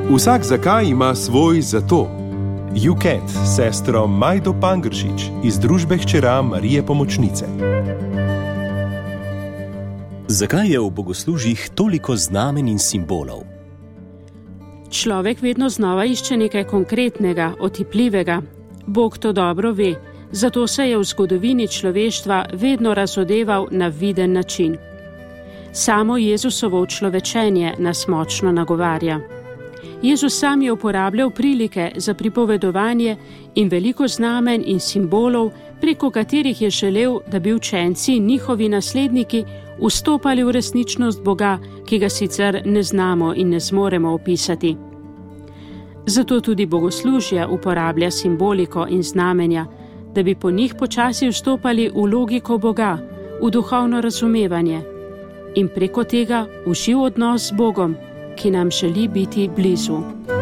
Vsak zakaj ima svoj zato. UCAT, sestro Majdo Pangršič iz družbe hčera Marije Pomočnice. Zakaj je v bogoslužjih toliko znamen in simbolov? Človek vedno znova išče nekaj konkretnega, otipljivega. Bog to dobro ve, zato se je v zgodovini človeštva vedno razodeval na viden način. Samo Jezusovo učlovečenje nas močno nagovarja. Jezus sam je uporabljal prilike za pripovedovanje in veliko znamen in simbolov, preko katerih je želel, da bi učenci in njihovi nasledniki vstopali v resničnost Boga, ki ga sicer ne znamo in ne zmoremo opisati. Zato tudi bogoslužje uporablja simboliko in znamenja, da bi po njih počasi vstopali v logiko Boga, v duhovno razumevanje in preko tega v živ odnos z Bogom, ki nam želi biti blizu.